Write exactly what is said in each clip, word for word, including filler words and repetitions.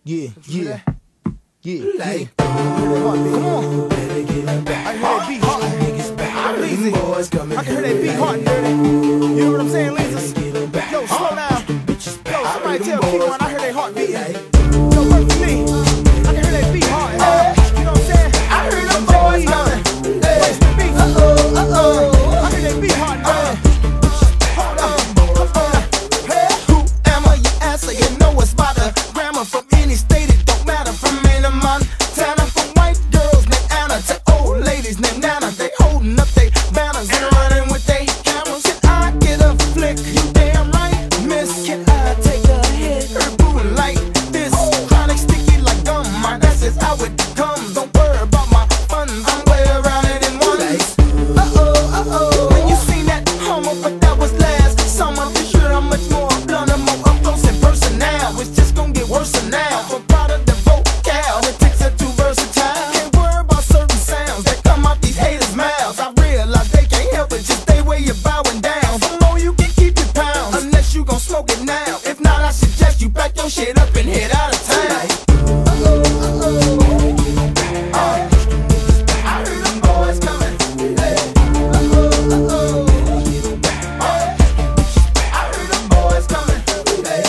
Yeah, yeah, yeah, like, come on. I can hear that beat hard. I'm lazy. I can hear that beat hard and dirty. You know what I'm saying, Lisa? Yo, slow down. Yo, somebody tell P one I hear that heart beating. Yo, work for me. I can hear that beat hard. You know what I'm saying? I heard them boys coming. Where's the beat? Uh-oh, uh-oh. I hear that beat hard and dirty. Hold on, hold on. Hey, who am I? You answer, you know it's by the grammar from any state. It don't matter from Maine to Montana. From white girls named Anna to old ladies named Nana. They holding up they banners and running with they cameras. Can I get a flick? You damn right, miss. Can I take a hit? Her booty like this. Chronic sticky like gum. My that's just how it comes. Don't worry about my funds. I'm way around it in ones. Uh-oh, uh-oh. When you seen that homo, but that was last summer. This year I'm much more blunt and more up close and personal. It's just gonna get worse now. From proud of the vocal, the ticks are too versatile. Can't worry about certain sounds that come out these haters' mouths. I realize they can't help it, just stay where you're bowing down. For more you can keep your pounds, unless you gon' smoke it now. If not, I suggest you pack your shit up and head out of town. Uh-oh, uh-oh. Uh, I heard them boys coming. Hey. Uh-oh, uh-oh. Uh, I heard them boys coming. Hey.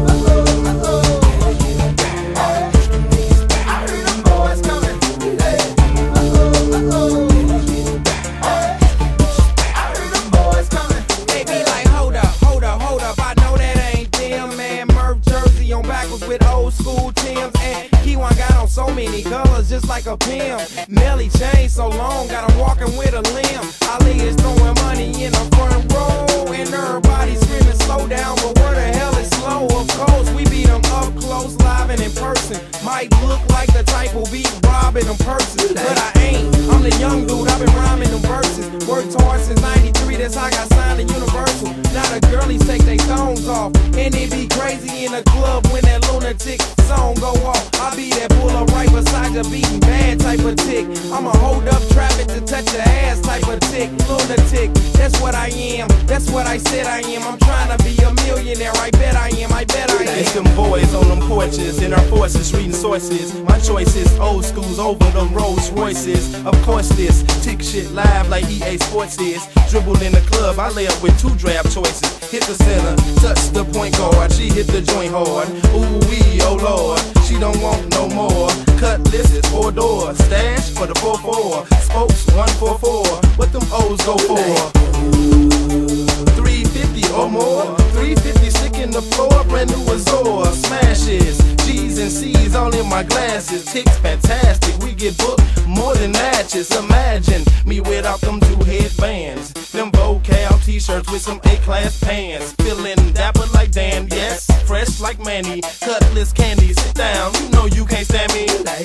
With old school Timbs and Keywan got on so many colors just like a pimp. Melly chain so long, got him walking with a limb. Ali is throwing money in the front row and everybody screaming slow down, but where the hell is slow? Of course we beat them up close, live and in person. Might look like the type who be robbing them purses, but I ain't. I'm the young dude, I've been rhyming them verses. Worked hard since ninety-three, that's how I got signed to Universal. Now the girlies take their thongs off and they be crazy in the club when that lunatic song go off. I be that pull up right beside you beating bad type of tick. I'ma hold up traffic to touch your ass type of tick. Lunatic, that's what I am, that's what I said I am. I'm trying to be a millionaire, I bet I am, I bet I am. It's them boys on them porches in our forces reading sources. My choice is old schools over the Rolls Royces. Of course this tick shit live like E A Sports is. Dribbled in the club, I lay up with two draft choices. Hit the center, touch the point guard, she hit the joint hard. Ooh wee, oh lord, she don't want no more. Cutlass is four doors, stash for the four four. Spokes one four four, what them O's go for? three fifty or more, three fifty stick in the floor, brand new Azor. Smashes, G's and C's all in my glasses. Ticks fantastic, we get booked more than matches. Imagine me without them two headbands, them vocal t-shirts with some A-class pants. Feeling dapper like Dan, yes, fresh like Manny. Cutlass candy, sit down, you know you can't stand me. Like,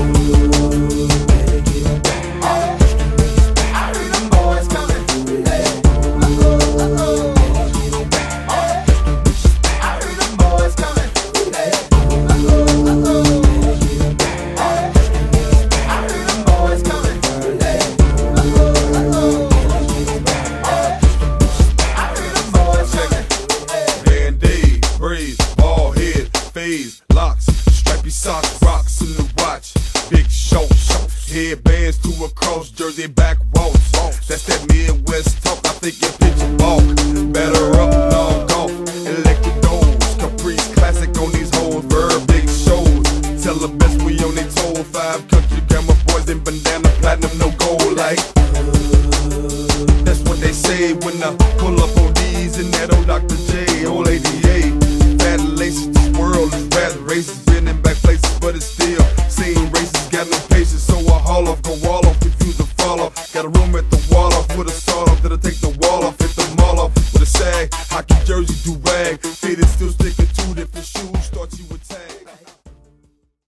Oh, I heard them boys coming. Hey. Uh-oh, uh-oh. Oh, I heard them boys coming. Hey. Uh-oh, uh-oh. Oh, I heard them boys coming. Hey. Uh-oh, uh-oh. Oh, I heard them boys coming. Band-Aid, braids, ball head, phase, locks, stripy socks, rocks in the watch, big show, headbands to a cross, jersey back waltz. That's that Midwest talk, I think your picture balk. Better up, no golf, electric doors, Caprice classic on these hoes, verb big shows. Tell the best we on they told, five country grammar boys in bandana, platinum, no gold like. That's what they say when I pull up on these and that old Doctor J, old lady